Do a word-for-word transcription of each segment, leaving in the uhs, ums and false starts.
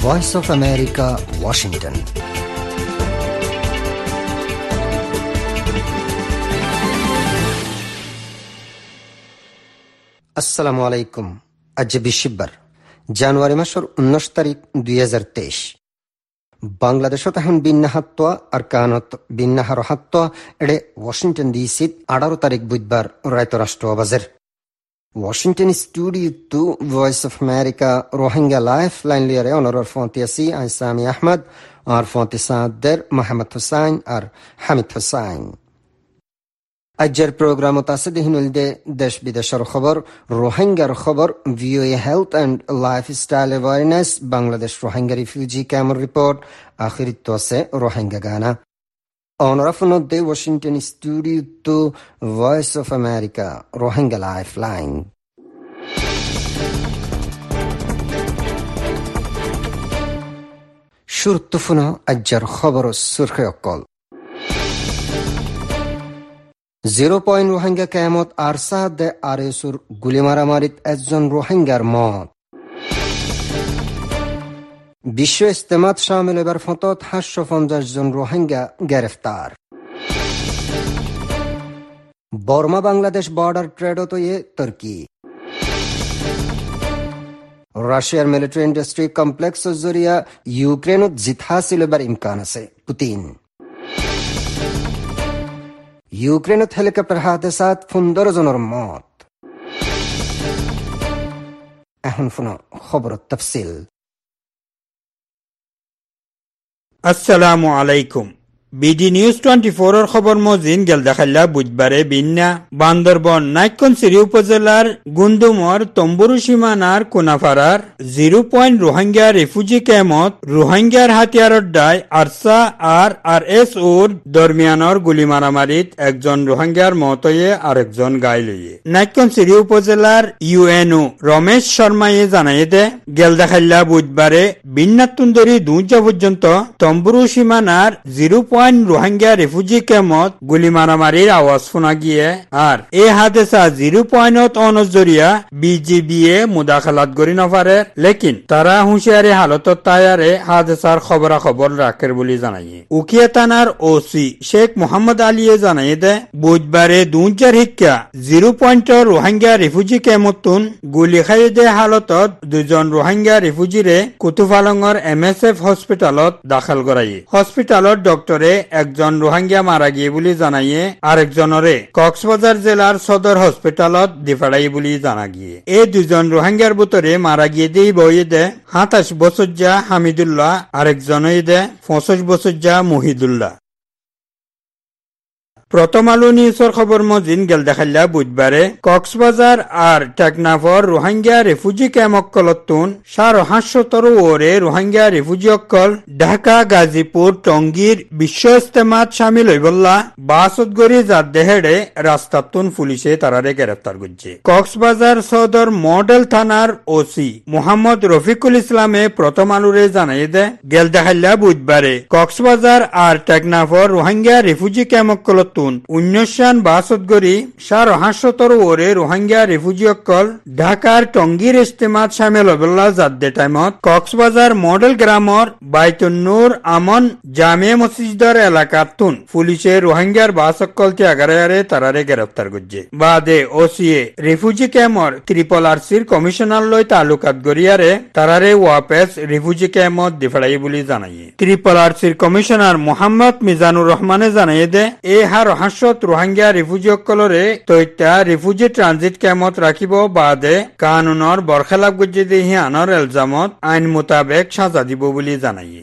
Voice of America, Washington. আসসালামু আলাইকুম। আজ বিশিবার জানুয়ারি মাসের উনিশ তারিখ দুই হাজার তেইশ। বাংলাদেশত এখন বিন্যাহাত্তোয়া আর কানত বিন্যাহার হাত্তোয়া এড়ে ওয়াশিংটন ডিসিত আঠারো তারিখ বুধবার রায়ত রাষ্ট্র বাজের Washington studio to voice of America Rohingya life line লিয়ারে অনরর ফন্তিয়াসি আইসামি আহমদ আর ফন্তিসাদের মোহাম্মদ হুসাইন আর হামিদ হুসাইন। আজের প্রোগ্রামত আছে দিহিনুলদে দেশ বিদেশের খবর, রোহিঙ্গার খবর, VOA health and lifestyle awareness, Bangladesh Rohingya refugee camp report, আখিরিত আছে রোহিঙ্গা গানা। অনরাফনদে Washington studio to voice of America Rohingya life line. শুরুত্তফুন আজের খবর সুরখে অকল। জিরো পয়েন্ট রোহিঙ্গা ক্যামত আরসাদ আরেসুর গুলি মারামারিত একজন রোহিঙ্গার মত। বিশ্ব ইস্তেমাত শামিল এবার ফতত সাতশো পঞ্চাশ জন রোহিঙ্গা গ্রেফতার। বর্মা বাংলাদেশ বর্ডার ট্রেডত ইয়ে তুর্কি। রাশিয়ার মিলিটারি ইন্ডাস্ট্রি কমপ্লেক্স জরিয়া ইউক্রেনত জিত হাসিল এবার ইমকান আছে পুতিন। ইউক্রেনত হেলিকপ্টার হাদসাত পনেরো জনের মত। এখন শুনো খবর তফসিল। আসসালামু আলাইকুম। বিডি নিউজ টোয়েন্টি ফোর এর খবর মজিন গেল দেখাল্লা বুধবারে বিন্না বান্দরবন নাইকনসিরি উপজেলার গুন্দুমর তম্বুরু সীমানার কোনাফারার জিরো পয়েন্ট রোহিঙ্গা রিফিউজি ক্যাম্পত রোহিঙ্গার হাতিয়ারর দায় আরসা আর আর এস ওর দরমিয়ানর গুলি মারামারিত একজন রোহিঙ্গার মতয়ে আরেকজন গায়ে লইয়ে নাইকনসিরি উপজেলার ইউএনও রমেশ শর্মায়ে জানাইয়ে দে গেল দেখাল্লা বুধবারে বিন্নাতুন্দরী দুজা পর্যন্ত তম্বুরু সীমানার জিরো পয়েন্ট রোহিঙ্গা রিফিউজি ক্যাম্পত গুলি মারামারির আওয়াজ শোনা গিয়ে আর এই হাদেসা জিরো পয়েন্টত অনজরিয়া বিজিবি এ মুদাখালাত গড়ি নপারে, লেকিন তারা হুঁশিয়ারি হালতত তায়ারে হাদেসার খবরা খবর রাখের বলে জানাইয়ে উকিয়া থানার ওসি শেখ মোহাম্মদ আলিয়ে জানাইয়ে দে বুধবারে দুজার শিক্ষা জিরো পয়েন্টর রোহিঙ্গা রিফিউজি ক্যাম্পতুন গুলি খাইয়ে দে হালতত দুজন রোহিঙ্গা রিফিউজিরে কুতুফালংর এম এস এফ হসপিটালত দাখাল করাইয়ে। হসপিটালত ডক্টরে একজন রোহিঙ্গা মারা গিয়ে বলে জানাইয়ে আরেকজনরে কক্সবাজার জেলার সদর হসপিটালত দিফাড়াই বলে জানা গিয়ে এই দুজন রোহিঙ্গার ভিতরে মারা গিয়ে দিয়ে বইয়ে দে সাতাশ বছর যা হামিদুল্লাহ, আরেকজনই দে পঁচিশ বছর যা মহিদুল্লাহ। প্রথম আলো নিউজের খবর মজিন গেল দেখাল্লা বুধবারে কক্সবাজার আর টেকনাফর রোহিঙ্গা রিফিউজি ক্যাম্পকলতুন সাড়ে সাতশতর ওরে রোহিঙ্গা রিফিউজি অকল ঢাকা, গাজীপুর, টঙ্গীর বিশ্ব ইস্তেমাত শামিল হইবল্লা বাসত গড়ি যার দেহেড়ে রাস্তাতুন পুলিশে তারারে গ্রেফতার করছে। কক্সবাজার সদর মডেল থানার ওসি মোহাম্মদ রফিকুল ইসলামে প্রথম আলোরে জানাই দে গেল দেখাল্লা বুধবারে কক্সবাজার আর টেকনাফর রোহিঙ্গা রিফিউজি ক্যাম্পকলতুন উনিশশান বাসত গড়ি সাড়ে সাতশতর ওরে রোহিঙ্গা রিফিউজি অকল ঢাকার টঙ্গীর ইস্তেমাত শামিল হইবল্লা যাদ্দে টাইমত কক্সবাজার মডেল গ্রামর বাইতুন্নুর আমন জামিয়া মসজিদর এলাকাতুন পুলিশে রোহিঙ্গার বাস অকল ত্যাগারে তারারে গ্রেফতার করছে। বাদে ওসিএ রিফিউজি ক্যাম্পর ত্রিপল আরসির কমিশনার লই তালুকাত গড়িয়ারে তারারে ওয়াপেস রিফিউজি ক্যাম্পত দিফাড়াই বলে জানাইয়ে ত্রিপল আরসির কমিশনার মোহাম্মদ মিজানুর রহমানে জানাইয়ে দে এ হার হাসত রোহিঙ্গা রিফিউজি অকলরে তৈত্যা রিফিউজি ট্রানজিট ক্যাম্পত রাখিব বাদে কানুনর বরখেলাপ গজ্জে দেহি আনর এলজামত আইন মোতাবেক সাজা দিব বলে জানাইয়ে।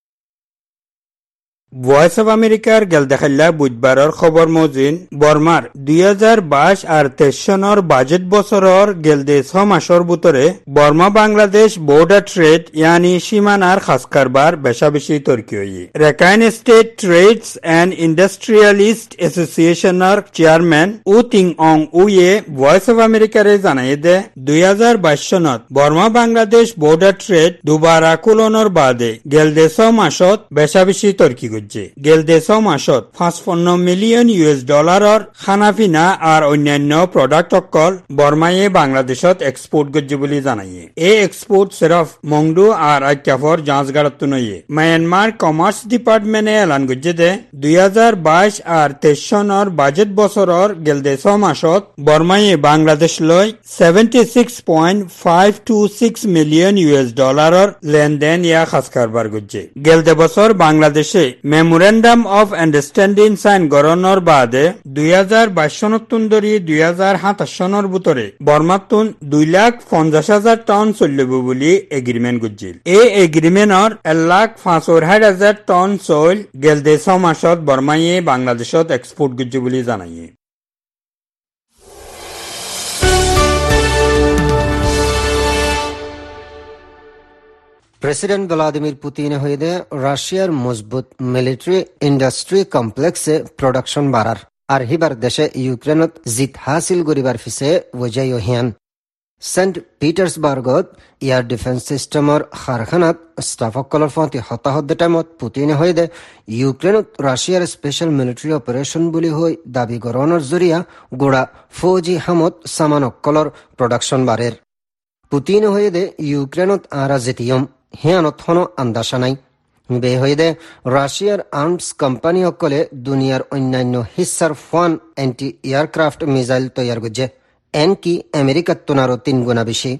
ভয়েস অফ আমেরিকার গেল দেখাল্লা বুধবারর খবর মজিন বর্মার দুই হাজার বাইশ আর তেইশ সনের বাজেট বছরর গেল দে ছ মাসর ভিতরে বর্মা বাংলাদেশ বর্ডার ট্রেড ইয়ানি সীমানার খাস কারবার বেশা বেশি তর্কি হইয়ে Rakhine state trades and industrialist এসোসিয়েশনের চেয়ারম্যান উ তিং অং উয়ে ভয়েস অফ আমেরিকারে জানাই দে দুই হাজার বাইশ সনত বর্মা বাংলাদেশ বর্ডার ট্রেড দুবারা কুলনের বাদে গেল দে ছ মাসত বেশা বেশি তর্কি গজ্জে গেলদে ছ মাসত পাঁচপন্ন মিলিয়ন ইউএস ডলারর খানাপিনা আর অন্যান্য প্রোডাক্ট অকল বর্মায়ে বাংলাদেশত এক্সপোর্ট গজ্জে বলে জানাইয়ে এই এক্সপোর্ট সেরফ মংডু আর আক্যাফর যাঁচগাড়ত নইয়ে মায়ানমার কমার্স ডিপার্টমেন্টে এলান গজ্জে দে দুই হাজার বাইশ আর তেইশ সনর বাজেট বছরর গেলদে ছ মাসত বর্মায়ে বাংলাদেশ লয় seventy six point five two six million US ডলারর লেনদেন ইয়া খাস কারবার গজ্জে গেলদে বছর বাংলাদেশে মেমোরেন্ডাম অফ আন্ডারস্ট্যান্ডিং সাইন গরণর বাদে দুই হাজার বাইশ সনতুন ধরি দুই হাজার সাতাশ সনর ভিতরে বর্মাতুন দুই লাখ পঞ্চাশ হাজার টন চল্যব বলে এগ্রিমেন্ট গজ্জিল এই এগ্রিমেন্টর এক লাখ পাঁচর ষাট হাজার টন চল গেলদে ছ মাসত বর্মায়ে বাংলাদেশত এক্সপোর্ট গজ্জে বলে জানাইয়ে প্রেসিডেন্ট ভ্লাদিমির পুতিন হইদে রাশিয়ার মজবুত মিলিটারি ইন্ডাস্ট্রি কমপ্লেক্সে প্রোডাকশন বাড়ার আর হিবার দেশে ইউক্রেনত জিত হাসিল করিবার ফিসে ওজাই হিয়ান সেন্ট পিটার্সবার্গত ইয়ার ডিফেন্স সিস্টেমর কারখানাত স্টাফসকলৰ ফতি হতাহত টাইমত পুতিনে হইদে ইউক্রেনত রাশিয়ার স্পেশাল মিলিটারি অপারেশন বুলি হৈ দাবী গৰণৰ জৰিয়া গোড়া ফৌজি হামত সামানসকলৰ প্ৰডাকশন বাড়ের পুতিনে হইদে ইউক্রেনত আরা জেতিয়ম হিয়ানত হনো আন্দাসা নাই বে হইদে রাশিয়ার আর্মস কোম্পানি সকলে দুনিয়ার অন্যান্য হিস্সার ফান এন্টি এয়ারক্রাফট মিসাইল তৈয়ার করছে এনকি আমেরিকার তোনারও তিন গুণা বেশি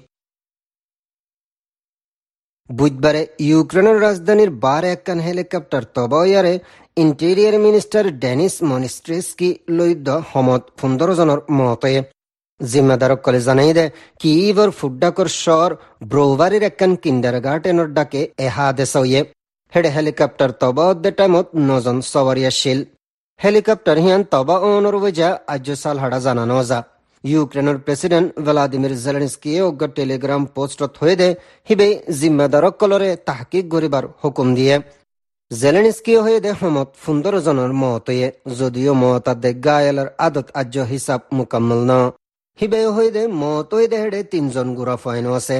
বুধবারে ইউক্রেনের রাজধানীর বার একখান হেলিকপ্টার তবয়ারে ইন্টেরিয়ার মিনিস্টার ডেনিস মনিস্ট্রেস্কি লইদ সমত পনেরো জনের মতয়ে জিম্মাদারক কলে জানাই দে কিইভর ফুড্ডাকর শহর ব্রোভারির একখান কিন্ডার গার্টেনর ডাকে এহা দেশয়ে হেডে হেলিকপ্টার তবা অদ্দে টাইমত নজন সওয়ারিয়া শিল হেলিকপ্টার হিয়ান তবা ওনর ওজা আজ সাল হাড়া জানানো যা ইউক্রেনের প্রেসিডেন্ট ভ্লাদিমির জেলেনস্কি অজ্ঞ টেলিগ্রাম পোস্টত হয়ে দে হিবে জিম্মাদারক কলরে তাহকিক গরিবার হুকুম দিয়ে জেলেনস্কি হয়ে দে সমত পনেরো জনের মতয়ে যদিও মতাদে গায়েলের আদত আজ হিসাব মুকাম্মল ন হিবে হয়ে দে মত হয়ে দে হেডে তিনজন গুড়া ফাইনও আছে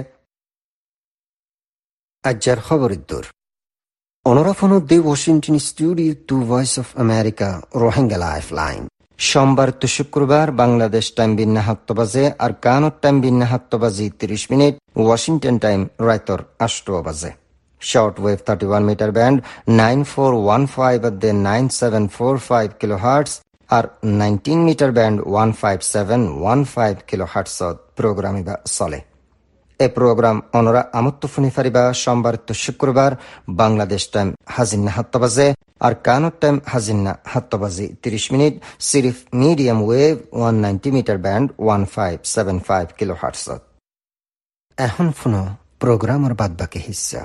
আজ্জার খবরের দূর অনরাফন the Washington studio to voice of America Rohingya life line সোমবার তো শুক্রবার বাংলাদেশ টাইম বিন্না সাত বাজে আর কানত টাইম বিন্না সাত বাজি ত্রিশ মিনিট ওয়াশিংটন টাইম রাইতর আষ্ট বাজে short wave thirty one metre band nine four one five দে nine seven four five kilo hertz আর nineteen metre band one five seven one five kilo হার্টসত প্রোগ্রামিবা চলে এ প্রোগ্রাম অনরা আমত্ত ফুনি ফারিবা সোমবার তো শুক্রবার বাংলাদেশ টাইম হাজিন্না সাত বাজে আর কানত টাইম হাজিন্না সাত বাজি ত্রিশ মিনিট সিরিফ medium wave one ninety metre band one five seven five kilo হার্টসত এখন ফুনো প্রোগ্রামের বাদ বাকি হিস্সা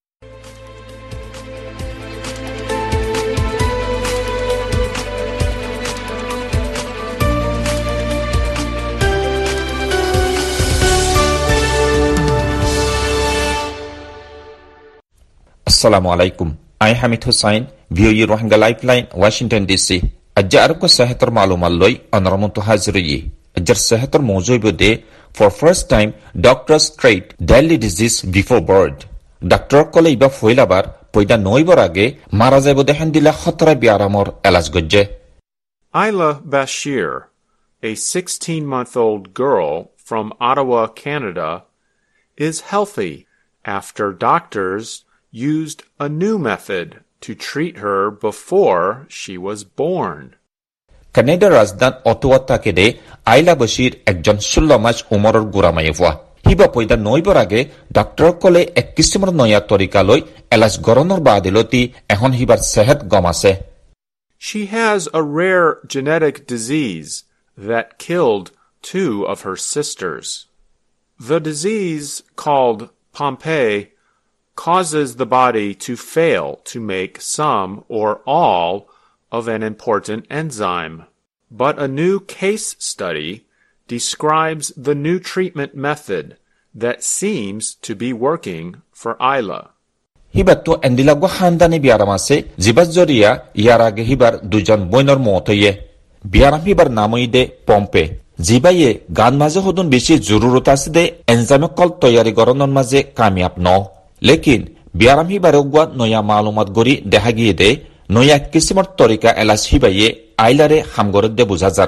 Assalamu alaikum. I am Hamid Hussain, V O E Rohingya Lifeline, Washington D C. Ajja arko sehatar malumat loi onramuntu haziriyi. Ajjar sehatar mawzu bode for first time doctors treat deadly disease before birth. Doctor kole iba foilabar poida noibar age mara jaibo dehen dila khatara biaramor elaj gojje. Ayla Bashir, a sixteen-month-old girl from Ottawa, Canada, is healthy after doctors used a new method to treat her before she was born. Canada Razdan Ottawa takede Ayla Bashir ekjon ষোল্ল মাস উমৰৰ গুৰামায়ে হোৱা হিবা পয়দা নইবৰ আগে doctor কলে এক কিসমৰ নয়া তৰিকা লৈ এলাজ গৰণৰ বাদিলতি এখন হিবাৰ সেহত গম আছে. She has a rare genetic disease that killed two of her sisters. The disease, called Pompe, causes the body to fail to make some or all of an important enzyme. But a new case study describes the new treatment method that seems to be working for Ayla. Hibatto endilagwa handani biaramase zibazzoria yarage hibar dujon boinor motoye. Biaram hibar namoide Pompe. জিবাইয়ে গান মাঝে হদুন বেশি জরুরত আছে দে এনজামে call তৈয়ারি গরণর মাঝে কামিয়াব ন লেকিন বিয়ারাম হিবারে গুয়া নয়া মালুমাত গরি দেখা গিয়ে দে নয়া কিসিমর তরিকা এলাচ হিবাইয়ে আইলারে হামগরদে বুঝাজার।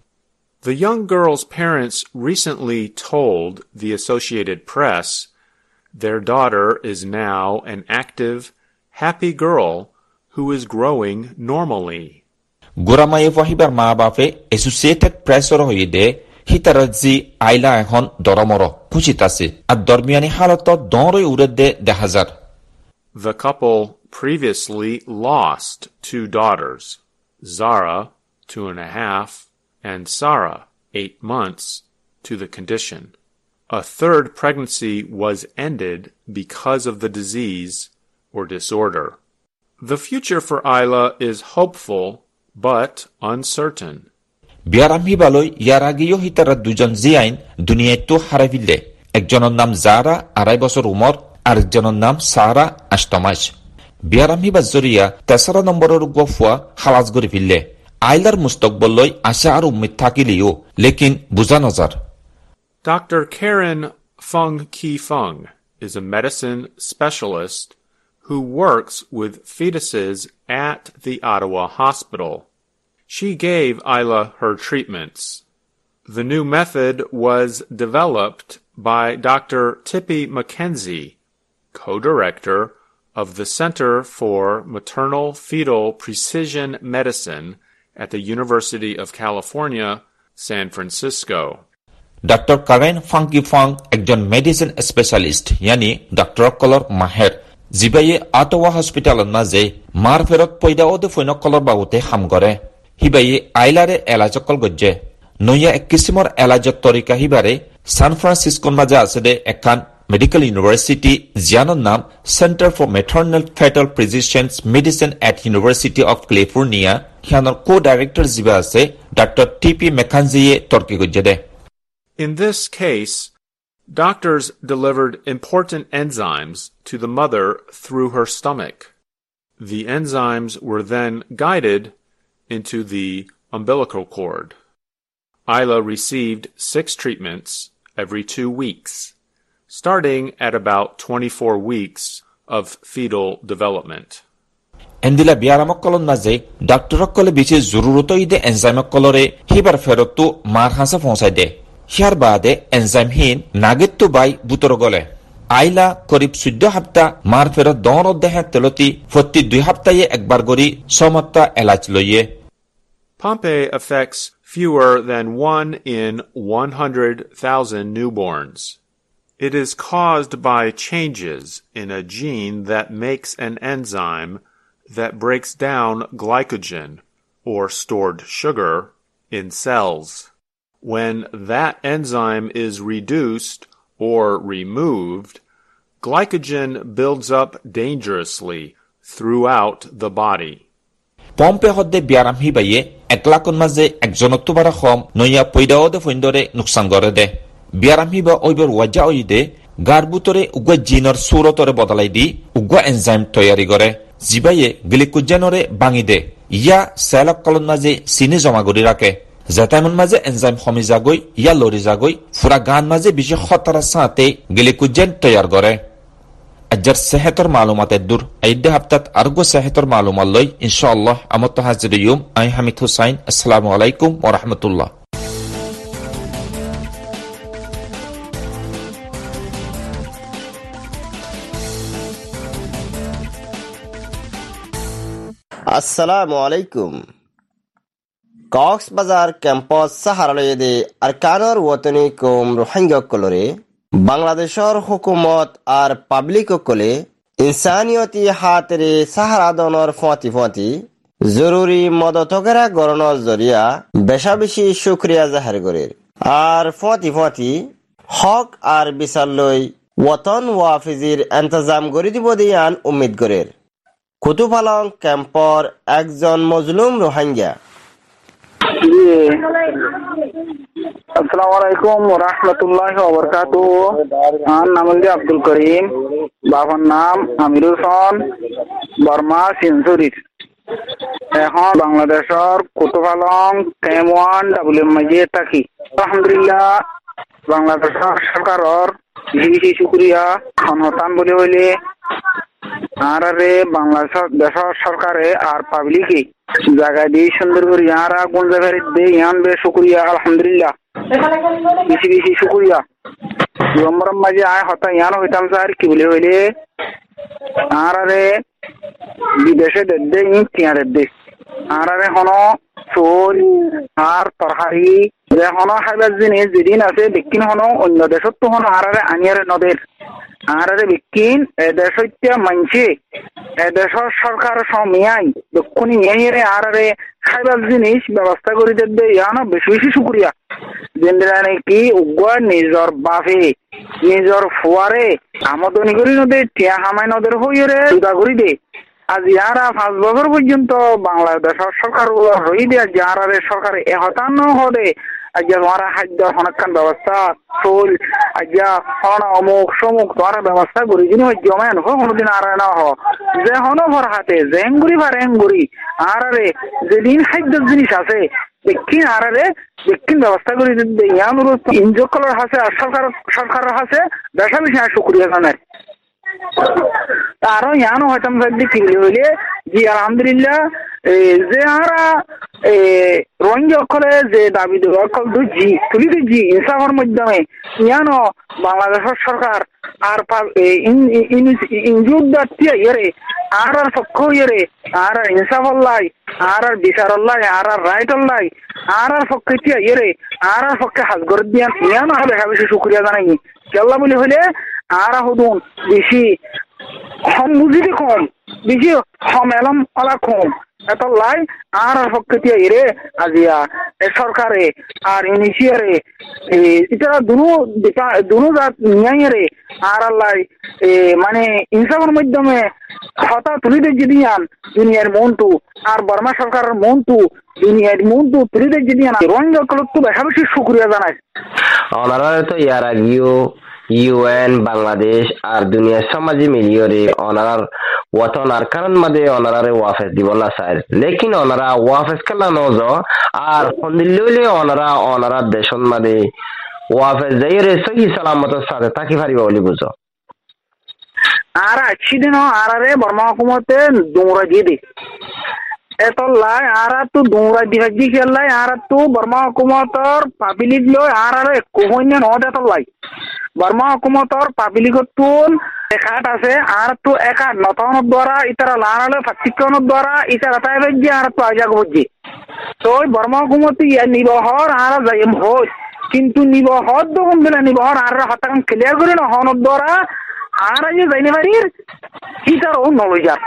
The young girl's parents recently told the Associated Press their daughter is now an active, happy girl who is growing normally. গোরামায়ে ওয়াহিবার মা বাপে এসোসিয়েটেড প্রেসর হইদে হিতারজি আইলা এখন দরমর খুশিতাছে আর দরমিয়ানি হালত দরই উড়দে দেখাজার। The couple previously lost two daughters, Zara, two and a half, and Sarah, eight months, to the condition. A third pregnancy was ended because of the disease or disorder. The future for Ayla is hopeful, but uncertain. বিয়ারাম হিবালই ইয়ার আগেও হিতারা দুজন জিয়াইন দুনিয়ায় তো হারাইলে, একজনের নাম জারা আড়াই বছর উমর, আরেকজনের নাম সারা আষ্টমাস। বিয়ারাম হিবার জরিয়া তেসরা নম্বরের গফুয়া খালাস করে ফিরলে আইলার মুস্তকবলই আশা আর উম্মিদ থাকিলেও লেকিন বুঝা নজার। Doctor Karen Fung Ki Fung is a medicine specialist who works with fetuses at the Ottawa Hospital. She gave Ayla her treatments. The new method was developed by Doctor Tippy McKenzie, co-director of the Center for Maternal Fetal Precision Medicine at the University of California, San Francisco. Doctor Karen Funky Fung একজন medicine specialist ইয়ানি doctor কলর মাহের জিবাইয়ে Ottawa হসপিটালের মাঝে মার ফেরত পয়দা ওদে ফৈন কলর বাবুতে হাম করে হিবাইয়ে আইলারে এলাজকল গজ্জে নয়া এক কিসিমর এলাজত তরিকা হিবারে সান ফ্রান্সিসকোর মাঝে আছে দে একান মেডিকেল ইউনিভার্সিটি জিয়ানোর নাম centre for maternal fetal precision medicine at university of California হিয়ানোর কো ডাইরেক্টর জিবা আছে ডক্টর টিপি মেকানজিয়ে তর্কি গজ্জে দে। In this case, doctors delivered important enzymes to the mother through her stomach. The enzymes were then guided into the umbilical cord. Ayla received six treatments every two weeks, starting at about twenty-four weeks of fetal development. এন্দিলা বিয়ারামকলন মাঝে ডাক্তরকলে বিচে জরুরত ইদে এনজাইমকলরে হিবার ফেরতো মার হাসা পৌঁছায় দে। Here বাদে এনজাইমহীন নাগেত্তু by বুতর গলে আইলা করিব চৈধ্য সপ্তাহ মার ফেরত দন দেহে তেলতি প্রতি দুই সপ্তাহে একবার গড়ি সমত্তা এলাচ লইয়ে। Pompe affects fewer than one in one hundred thousand newborns. It is caused by changes in a gene that makes an enzyme that breaks down glycogen, or stored sugar, in cells. When that enzyme is reduced or removed, glycogen builds up dangerously throughout the body. Pompe হদ্দে বিয়ারাম হিবাইয়ে একলাকন মাঝে একজনত্ব বারা খম নইয়া পৈদাওদে ফৈন্দরে নুকসান করে দে। বিয়ারাম হিবা ওইবর ওয়াজা ওইদে গার বুতরে উগ্র জিনর সুরতরে বদলাই দি উগ্র এনজাইম তৈয়ারি করে জিবাইয়ে গ্লিকোজেনরে ভাঙি দে ইয়া সেলক কলন মাঝে চিনি জমা করি রাখে যেতামন মাঝে এনজাইম কমি যাগৈ ইয়া লরি যাগৈ ফুরা গান মাঝে বিশেষ খতরা সাথে গ্লিকোজেন তৈয়ার করে। আজ্জার সেহতর মালুমাতের দূর আইডে হাপ্তাত আরগো সেহতর মালুমাত লই ইনশাআল্লাহ আমত হাজির ইউম আই হামিদ হুসাইন। আসসালামু আলাইকুম ওয়া রাহমাতুল্লাহ। আসসালামু আলাইকুম। কক্সবাজার ক্যাম্পাস সাহারালয়েদে আরকানর ওয়াতনি কম রোহিঙ্গা কলরে বাংলাদেশের হুকুমত আর পাবলিক কলে ইনসানিয়তি হাতরে সাহারা দনর ফতি ফতি জরুরি মদতগেরা গরণর জরিয়া বেশা বেশি শুক্রিয়া জাহার করের আর ফতি ফতি হক আর বিচার লই ওয়াতন ওয়াফিজির ইন্তজাম করে দিব দিয়ান উম্মিদ করের। কুতুপালং ক্যাম্পর একজন মজলুম রোহিঙ্গা। আসসালামু আলাইকুম ওয়া রাহমাতুল্লাহি ওয়া বারাকাতুহু। আমার নাম হলো আব্দুল করিম, বাবার নাম আমিরুল হক, বর্মা সেঞ্চুরি। এখন বাংলাদেশের কুতুপালং ক্যাম্প ওয়ান ডাব্লিউ মাঝে থাকি। আলহামদুলিল্লাহ বাংলাদেশের সরকারের বেশি বেশি শুক্রিয়া। সন্তান বলে হইলে আর রে বাংলাদেশ সরকারে আর পাবলিকে জায়গা দিয়ে সুন্দর করে ইয়ারা কোন জায়গায় দে ইয়ান বে শুক্রিয়া আলহামদুলিল্লাহ বেশি বেশি শুক্রিয়া নম্বরম মাঝে আয় হতা ইয়ান হইতাম স্যার কি বলে হইলে আর রে বিদেশে দে ইন তিয়ার দে আর রে হন চোল আর তরকারি যে হন খাইবার জিনিস যেদিন আছে বিকিন হন অন্য দেশত তো হন আর রে আনিয়ারে নদের আর রে বিকিন এদেশ মানছে এদেশের সরকার সমিয়াই দক্ষিণী ইয়ে আর রে খাইবার জিনিস ব্যবস্থা করে দেবে ইয়ানো বেশি বেশি শুক্রিয়া যেটা নাকি উগ্র নিজর বাপে নিজর ফুয়ারে আমদনি করি নদে টিয়া হামাই নদের হইয়ে রে জুদা করি দে আজ ইয়ারা পাঁচ বছর পর্যন্ত বাংলাদেশের সরকার হই দেয়া যারা সরকার এহতান্ন হদে আজ্ঞা তোমারা খাদ্য হনকান ব্যবস্থা চুল আজ্ঞা হন অমুক সমুক তোমার ব্যবস্থা করি যিনি জমেন হো কোনোদিন আর না হ যে হন ভর হাতে জেঙ্গুরি বা রেঙ্গুরি আর রে যেদিন খাদ্যের জিনিস আছে দক্ষিণ আর রে দক্ষিণ ব্যবস্থা করে ইয়ান ইনজকলের হাসে আর সরকার সরকারের হাসে বেশা বেশি আর শুক্রিয়া জানায় আরো ইয়ানো হয়তো কি হইলে জি আলহামদুলিল্লাহ যে আরা রোহিঙ্গা অক্ষরে যে দাবি দেবে অক্ষর জি তুলি জি ইনসাফের মাধ্যমে ইয়ানো বাংলাদেশের সরকার আর ইনজুদার ইয়ে আর আর পক্ষ ইয়ে আর আর ইনসাফ লাই আর আর বিচার লাই আর আর রাইট লাই আর আর পক্ষে টিয়া ইয়ে আর আর পক্ষে হাজগর দিয়া ইয়ানো দেখা বেশি শুক্রিয়া জানাই কেল্লা বলে হইলে আর হুদুন বেশি হম বুঝিবি কম বেশি হম এলম অলা কম এত লাই আর পক্ষে এরে আজিয়া সরকারে আর ইনিশিয়ারে এটা দুনো দুনো জাত নিয়ে আর আল্লাহ মানে ইনসাফের মাধ্যমে হতা তুলি দে যদি আন দুনিয়ার মনটু আর বর্মা সরকারের মনটু দুনিয়ার মনটু তুলি দে যদি আন রোহিঙ্গা তো বেশা বেশি শুক্রিয়া জানাই ওনারা তো ইয়ার আগেও ইউএন বাংলাদেশ আর দুনিয়ার সমাজে মিলিয়ে ওনার ওয়াতন আর কারণ মাদে ওনারে ওয়াফেস দিবলা চাই লেকিন ওনারা ওয়াফেস খেলা নজ আর সন্দিল্লে ওনারা ওনারা দেশন মাদে ওয়াফেস যাইরে সহি সালামতের সাথে থাকি পারিব বলি বুঝো আর আছি দিন আর আরে বর্মা হুকুমতে দৌড়া দিয়ে দে এত লাই আর তো দৌড়া দিয়ে দি খেলাই আর তো বর্মা হুকুমতর পাবলিক লয় আর আরে কোহইনে ন এত লাই বর্মা হুকুমতর পাবলিকত তুল একাট আছে আর তো একাট নতনের দ্বারা ইতারা লানালে ফাক্তিকনের দ্বারা ইতারা তাই বেজি আর তো আজাগ বুঝি তো বর্মা হুকুমত ইয়া নিবহর আর যাইম হয় কিন্তু নিবহর দখন দিলে নিবহর আর হতাকান ক্লিয়ার করে না হনের দ্বারা আর আজ যাইনে বাড়ির ইতারও নলইজার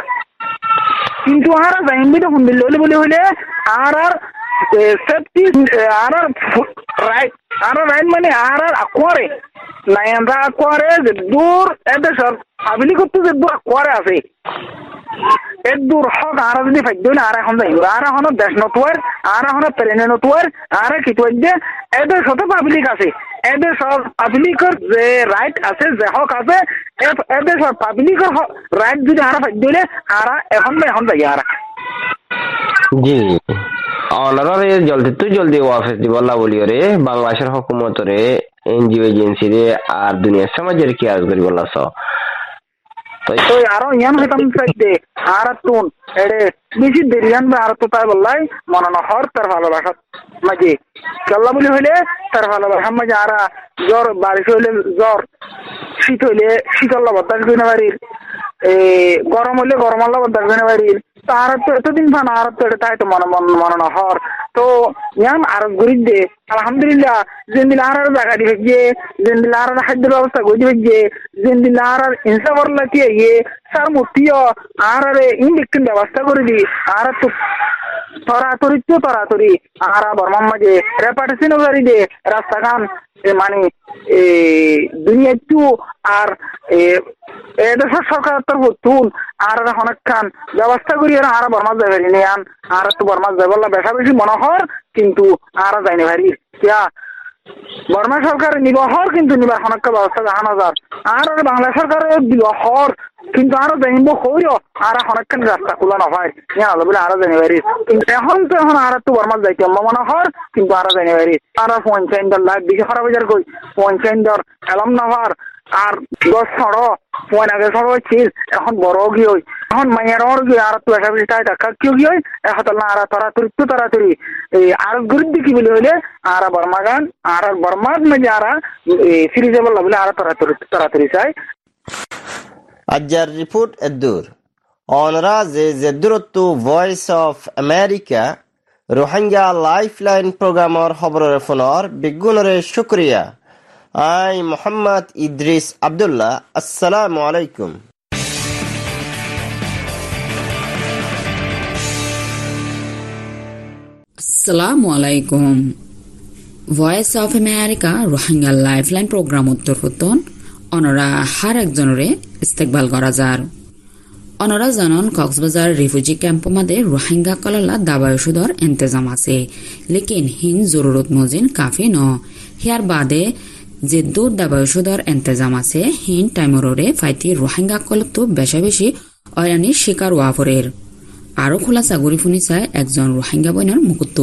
কিন্তু আর যাইম বিটা হুন্দিল লইলে বলে হইলে আর আর সেফটি আর রাইট আর রাইট মানে আর আর আকোয়ারে নাইনরা আকোয়ারে যে দূর এদেশের পাবলিকত যে দূর আকোয়ারে আছে এর দূর হক আর যদি ফাইদ না আর এখন যাইব আর এখন দেশ নতুয়ার আর এখন প্লেনে নতুয়ার আর কিছু যে এদের সাথে পাবলিক আছে এদের সব পাবলিকের যে রাইট আছে যে হক আছে এদের সব পাবলিকের রাইট যদি আর ফাইদ দিলে আর এখন এখন যাই আর জি অনারে জলদি তুই জলদি ওয়াফেস দিবল্লা বলিও রে বাংলাদেশের হুকুমত রে এনজিও এজেন্সি রে আর দুনিয়ার সমাজের কি আজ করি বললাস তো আরো ইয়ান হইতাম চাইতে আর তুন এড়ে বেশি দেরিয়ান আর তো তাই বললাই মনে হর তার ভালোবাসা মাঝে কেল্লা বলি হইলে তার ভালোবাসা মাঝে আর জ্বর বারিশ হইলে জ্বর শীত হইলে শীতল বদাস গইনা বাড়ির গরম হইলে গরম আল্লাহ বদাস গইনা বাড়ির আর তো এতদিন ফান আর তো এটা তাই তো মনে মনে না হর তো ইয়ান আর গরিব দে আলহামদুলিল্লাহ যেদিন আর জায়গা দিয়ে গিয়ে যেদিন আর খাদ্যের ব্যবস্থা করে দিয়ে গিয়ে যেদিন আর ইনসাফর লাগিয়ে গিয়ে সার মূর্তিও আর ইন ব্যক্তির ব্যবস্থা করে দি আর তো তরাতরি তো তরাতরি আর বর্মার মাঝে রেপাটেশন গাড়ি দে রাস্তাঘান মানে দুনিয়া একটু আর এদেশের সরকার তোর তুন আর অনেক খান ব্যবস্থা করি আর বর্মার যাই ভারি নিয়ে আন আর তো বর্মার যাই বললা বেশা বেশি মনে হর কিন্তু আর যাইনি ভারি কিয়া বর্মা সরকার নিবহর কিন্তু নিবার অনেক ব্যবস্থা জাহান হাজার আর বাংলা সরকারের বিবহর কিন্তু আরো জানিব হইও আর অনেকখান রাস্তা খোলা নয় ইয়া বলে আরো জানি পারি এখন তো এখন আর তো বর্মার যাইতে মনে হর কিন্তু আরো জানি পারি আর পঞ্চায়েত লাখ বেশি খারাপ হাজার কই পঞ্চায়েত এলাম নাভার আর দশ ছড়ো পয়ন আগে ছড়ো ছিল এখন বড় গিয়ে এখন মাইয়ার ওর গিয়ে আর তো এসব তাই দেখা কেউ গিয়ে এখন না আর তাড়াতাড়ি তো তাড়াতাড়ি এই আর গুরুত্ব কি বলে হইলে আর বর্মাগান আর বর্মার মধ্যে আর সিরিজেবল বলে আর তাড়াতাড়ি তাড়াতাড়ি চাই আজ্জার রিপোর্ট এদুর অনরা যে জেদুরত্তু voice of America Rohingya lifeline প্রোগ্রামর খবরের ফোনর বিগুণরে শুক্রিয়া আই মোহাম্মদ ইদ্রিস আব্দুল্লাহ আসসালামু আলাইকুম আসসালামু আলাইকুম voice of America Rohingya lifeline programme উত্তর হতন অনরা হার একজনরে ইস্তেকবাল করা যার অনরা জানন কক্সবাজার রিফিউজি ক্যাম্প মাদে রোহিঙ্গা কললা দাবা ওষুধর ইন্তজাম আছে লেকিন হিন জরুরত মজিন কাফি ন হিয়ার বাদে যে দূর দাবা ওষুধর ইন্তজাম আছে হিন টাইমরে ফাইতি রোহিঙ্গা কলত বেশা বেশি অয়ানির শিকার ওয়াফরের আরো খোলা চাগুরি ফুনি চায় একজন রোহিঙ্গা বইনার মুকুত্ত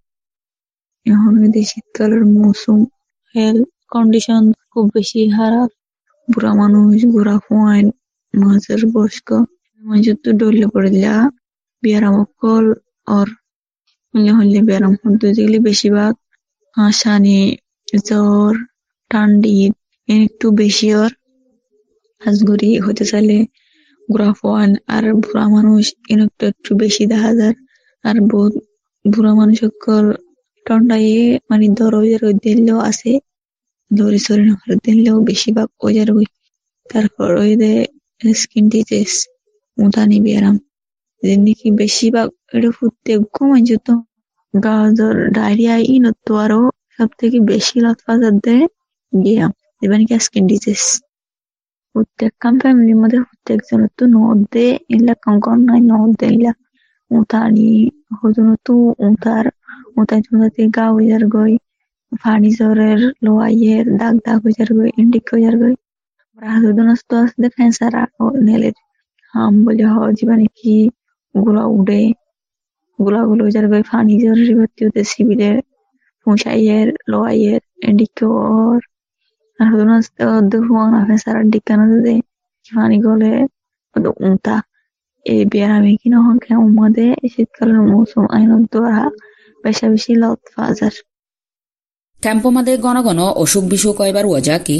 এখন শীতকালের মৌসুম হেলথ কন্ডিশন খুব বেশি খারাপ বুড়া মানুষ ঘোরা ফুয়াইন মাছের বয়স্ক মানুষ তো ডলে পড়িলা বিয়ারাম অকল ওর হলে হলে বিয়ারাম হতো যেগুলি বেশিরভাগ হাসানি জ্বর ঠান্ডি একটু বেশি ওর হাজগুড়ি হতে চাইলে ঘোরা ফুয়ান আর বুড়া মানুষ একটু একটু বেশি দেখা যায় আর বহুত বুড়া মানুষ সকল ঠান্ডায় মানে দরজের দিলেও আছে দড়ি সরি নকরে দিলেও বেশিরভাগ ওজার ওই তারপর ওই যে স্কিন ডিজিজ মুদানি বিয়ারাম যেমনি বেশিরভাগ এটা ফুটতে কমে যেত গাজর ডায়রিয়া ইনতো আরো সব থেকে বেশি লতফাজার দেয় গিয়া এবার কি স্কিন ডিজিজ প্রত্যেকটা ফ্যামিলির মধ্যে প্রত্যেকজন তো নদ দে ইলা কঙ্কন নাই নদ দে ইলা উতানি হজুন তো উতার উতাই তুমাতে গা হইয়ার গই ফার্নিচারের লোয়াইয়ের দাগ দাগ হইয়ার গই ইন্ডিক হইয়ার গই রাহুদনস্ত আসতে ক্যান্সার নেলের হাম বলে হ জীবানে কি গুলা উড়ে গুলা গুলো হইয়ার গই ফার্নিচার রিবতিউতে সিবিলে ফুসাইয়ের লোয়াইয়ের ইন্ডিক ওর রাহুদনস্ত দুহুয়ান ক্যান্সার ডিকানা দে ফানি গলে উতা এই বিয়ারামে কি না হন কেমন মধ্যে শীতকালের মৌসুম আইনত দোয়া বেশা বেশি লত ফাজার ক্যাম্প মাদে গণ গণ অসুখ বিসুখ কয়বার ওজা কি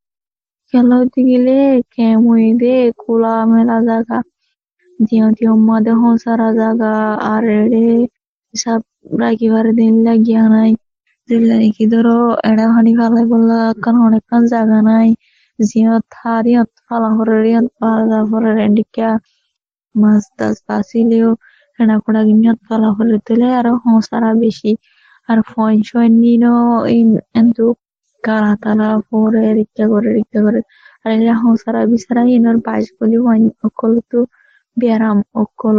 খেলা হইতে গেলে কেমন দে খোলা মেলা জায়গা দিও দিও মাদে হসারা জায়গা আর এড়ে সব রাখিবার দিন লাগিয়া নাই দিল্লা নাকি ধরো এড়া হানি ফালাই বললা কান অনেকক্ষণ জায়গা নাই জিয়ত হারিয়ত ফালা হরের ইয়ত ফালা হরের এন্ডিকা মাছ টাছ বাঁচিলেও হেনা খোড়া গিমিয়ত ফালা হরে তুলে আরো হসারা বেশি আর ফয়েন সয়েন নিনো কিন্তু কারা তালা পরে রিক্তা করে রিক্তা করে আর এরা হসারা বিচারা ইনোর বাইশ বলি ওয়াইন অকল তো ব্যারাম অকল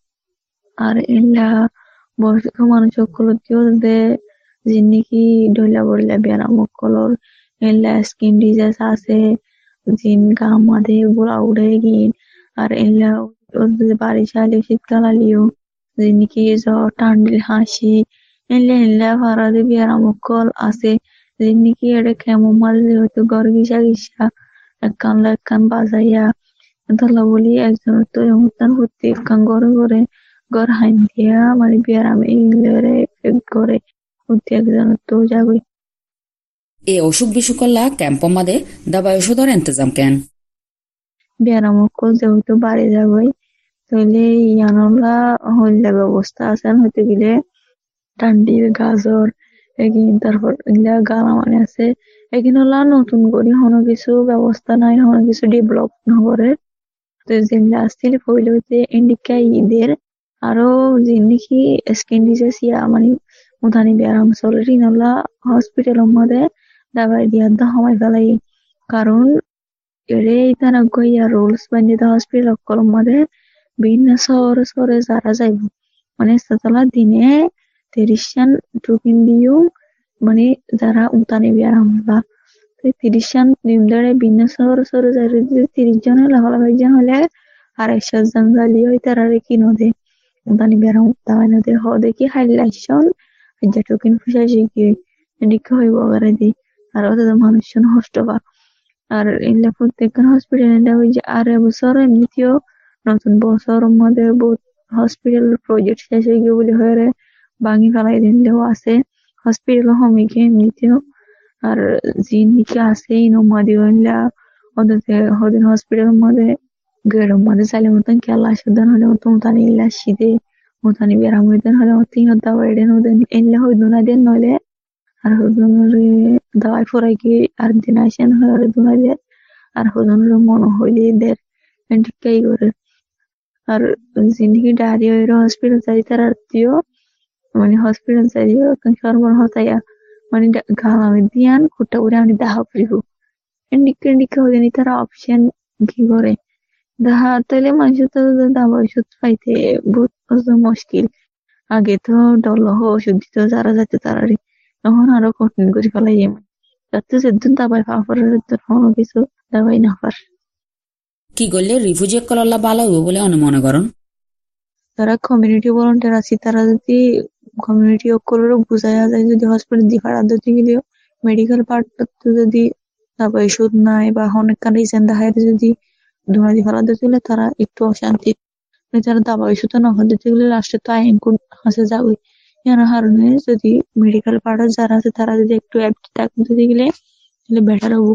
আর এলা বয়স্ক মানুষ অকল কেউ দে যিনি ডইলা বড়িলা ব্যারাম অকলর এলা স্কিন ডিজিজ আছে জিন গা মাঝে বুড়া উড়ে গিন আর এলা বাড়ি চাইলে শীতকাল আলিও যিনি কি জ্বর টান্ডিল হাসি এলে এলা ফারাদে ব্যারাম অকল আছে যিনি কি এটা কেমন মাঝে হয়তো ঘর গিসা গিসা একখান একখান বাজাইয়া ধরলা বলি একজন তো এমন হতে একখান ঘরে ঘরে ঘর হাইন দিয়া মানে ব্যারাম এগুলো করে হতে একজন তো যাবে এই অসুখ বিসুকল্লা ক্যাম্প মাদে দাবা ওষুধর ইন্তজাম কেন ব্যারাম অকল যেহেতু বাড়ি যাবে তাহলে ইয়ানলা হইলা ব্যবস্থা আছে হইতে গেলে টান্ডির গাজর এগিন তারপর ইলা গালা মানে আছে এগিন হলা নতুন করে কোনো কিছু ব্যবস্থা নাই কোনো কিছু ডেভেলপ নগরে তো যেগুলা আসছিল পইলে হইতে ইন্ডিকা ঈদের আরো যিনি স্কিন ডিজিজ ইয়া মানে মুদানি ব্যারাম চলে ইনলা হসপিটালের মধ্যে দাবাই দিয়া দা সময় ফেলাই কারণ এরে তারা গইয়া রুলস বানিয়ে দা হসপিটাল কলম মধ্যে বিভিন্ন শহরে শহরে যারা যাইব মানে সাতলা দিনে তিরিশান টুকিন দিও মানে যারা উতানি ব্যারাম বা তিরিশান দিন ধরে ভিন্ন শহরে শহরে যাই তিরিশ জন হলে হলা বাইশ জন হলে আর একশো জন জালি হয় তারা কি নদে উতানি ব্যারাম উত্তাবাই নদে হ দেখি হাইলাইশন হাজার টুকিন ফুসাই শিখি এদিকে হইব আগারে দি আর ওদের মানুষজন হষ্ট বা আর এগুলা প্রত্যেকটা হসপিটালে ওই যে আড়াই বছর এমনিতেও নতুন বছর মধ্যে বহুত হসপিটাল প্রজেক্ট শেষ হয়ে গিয়ে বলে হয়ে ভাঙি ফেলাই দিলেও আছে হসপিটাল হমিকে এমনিতেও আর জিনিকে আছে ইনোমাদি হইলা ওদের হদিন হসপিটাল মধ্যে গেড়ের মধ্যে চাইলে মতন খেলা সুদান হলে মতো মতানি ইল্লা শীতে মতানি বেড়াম হইতেন হলে মতো ইনত দাওয়া এডেন ওদের এনলে হইদুনা দেন নইলে আর হজনের দাওয়াই ফরাই কি আর দিন আসেন হরে দুনাই দেয় আর হজনের মন হইলে দের এন্টিকাই করে আর জিনিকি ডায়রিয়া হইরা হসপিটাল যাই তার আত্মীয় মানে হসপিটাল যাইও সর্বর হতাইয়া মানে গালামে দিয়ান খুঁটা উড়ে আমি দাহা করিব এন্ডিকে এন্ডিকে হলে নি তারা অপশন কি করে দাহা তাইলে মানুষ তো দাবা ওষুধ পাইতে বহুত মুশকিল আগে তো ডলহ ওষুধ দিত যারা যাইতে তারারি এখন আরো কঠিন করে ফেলাই এমন যাতে যেদিন দাবাই ফাফারের কোনো কিছু দাবাই না পার কি করলে রিফিউজি কললা ভালো হবে বলে অনেক মনে করেন তারা কমিউনিটি ভলান্টিয়ার আছে তারা যদি কমিউনিটি অকলরও বুঝাইয়া যায় যদি হসপিটাল দি ফাড়া দিতে গেলেও মেডিকেল পার্ট যদি দাবাই ওষুধ নাই বা অনেক কান রিজেন দেখায় যদি ধোঁয়া দি ফাড়া দিতে গেলে তারা একটু অশান্তি তারা দাবাই ওষুধ না দিতে গেলে লাস্টে তো আইন কোন হাসে যাবে এর কারণে যদি মেডিকেল পার্টার যারা আছে তারা যদি একটু অ্যাক্টিভ থাকতে দিতে গেলে তাহলে বেটার হবো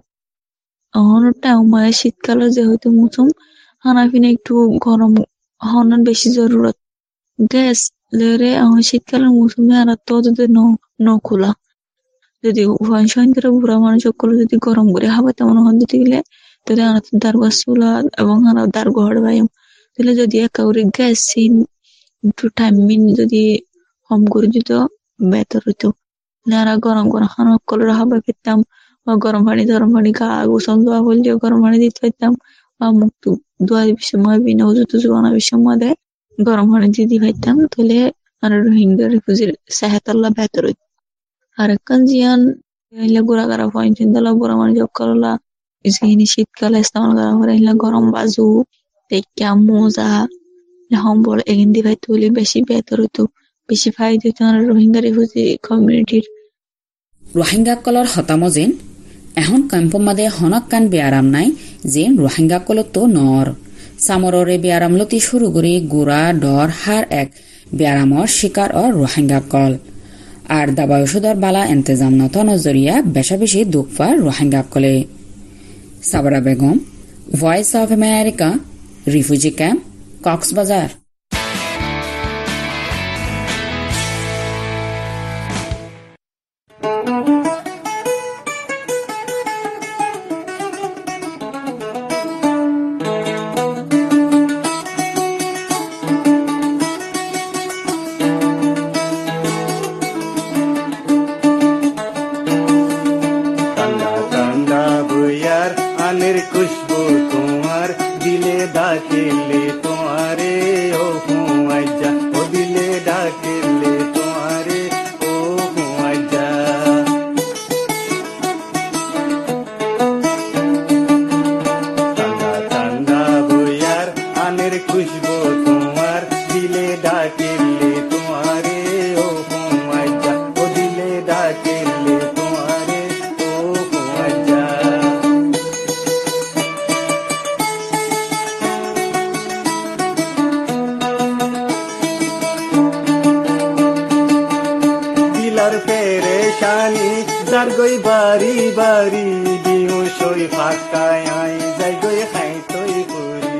অনেকটা আমার শীতকালে যেহেতু মৌসুম হানাফিনে একটু গরম হওয়ার বেশি জরুরত গ্যাস লেরে আমার শীতকালের মৌসুমে আর তো যদি ন খোলা যদি ওয়ান করে বুড়া মানুষ সকলে যদি গরম করে হাওয়া তেমন হন দিতে গেলে তাহলে আর দারগা চুলা এবং হানা দারগা হড় বাইম তাহলে যদি একাউরি গ্যাস সিন একটু টাইম মিন যদি কম করে দিত বেটার হইতো যারা গরম গরম হানা সকলের হাওয়া পেতাম বা গরম পানি গরম পানি গা গোসল ধোয়া বললেও গরম পানি দিতে পারতাম বা মুখ ধোয়া সময় বিনা ওজু টুজু বানাবার সময় দেয় গরম পানি দিতে পারতাম তাহলে আর রোহিঙ্গা রিফিউজির সেহাতাল্লাহ বেতর হইত আর একখান জিয়ান এলে গোড়া গাড়া পয়েন্ট চিন্তালা বুড়া মানে যোগ করলা যিনি শীতকালে ইস্তেমাল করা করে এলে গরম বাজু টেক্কা মোজা হম্বল এগিন দি পাইতে হলে বেশি বেতর হইতো বেশি ফায়দা হইতো আর রোহিঙ্গা রিফিউজি কমিউনিটির রোহিঙ্গা কলর হতামজেন এখন ক্যাম্প মাদে হনক কান বেয়ারাম নাই যে রোহিঙ্গা কলত তো নর সামররে বেয়ারাম লতি শুরু করে গোড়া ডর হার এক বেয়ারামর শিকার ও রোহিঙ্গা কল আর দাবা ওষুধর বালা এন্তেজাম নত নজরিয়া বেশা বেশি দুঃখফার রোহিঙ্গা কলে Sabra Begum voice of America refugee camp Cox's Bazar खुशबू तुम्हार दिले डाकिले तुम्हारे ओ हुआजा ओ दिले डाकिले तुम्हारे ओ हुआजा ठंडा ठंडा बुयार आनेर खुशबू तुम्हार दिले डाकिले तुम्हारे ओ हुआजा ओ दिले डाकिले तुम्हारे ओ हुआजा গই বাড়ি বাড়ি দিও সই ফাঁকায় আই যাই গই খাই তৈ করি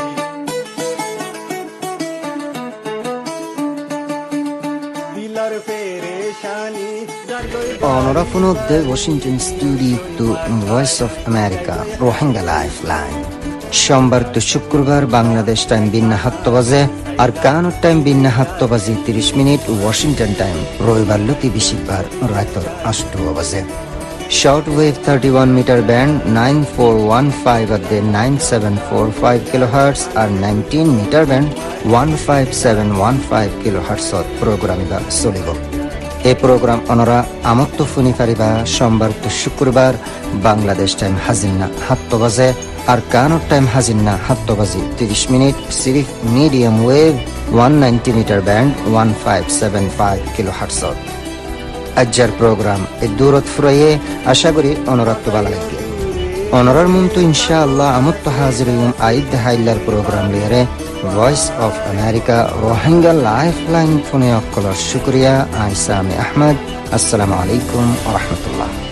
দিলার পেরেশানি অনরা ফোনত the Washington studio to voice of America Rohingya life line সোমবার তো শুক্রবার বাংলাদেশ টাইম বিন্না সাত বাজে আর কানাডার টাইম বিন্না সাত বাজি ত্রিশ মিনিট ওয়াশিংটন টাইম রবিবার লতি বিশিবার রাতর আষ্ট বাজে short wave thirty one metre band nine four one five আদে nine seven four five kilo hertz আর nineteen metre band one five seven one five kilo হার্টসত প্রোগ্রাম বা চলিব এই প্রোগ্রাম অনরা আমত্ত ফুনি পারিবা সোমবার তো শুক্রবার বাংলাদেশ টাইম হাজিন্না সাত বাজে আর কানাডার টাইম হাজিন্না সাত বাজি ত্রিশ মিনিট সিরিফ medium wave one ninety metre band one five seven five kilo হার্টসত আজ্জার প্রোগ্রাম এই দূরত ফুরাইয়ে আশা করি অনুরাগ তো ভালো লাগবে অনরার মুমতো ইনশাআল্লাহ আমত্ত হাজিরুম আইদ হাইলার প্রোগ্রাম লিয়ারে voice of America Rohingya life line ফোনে অক্কলর শুক্রিয়া আইসামি আহমদ আসসালামু আলাইকুম ওয়া রাহমাতুল্লাহ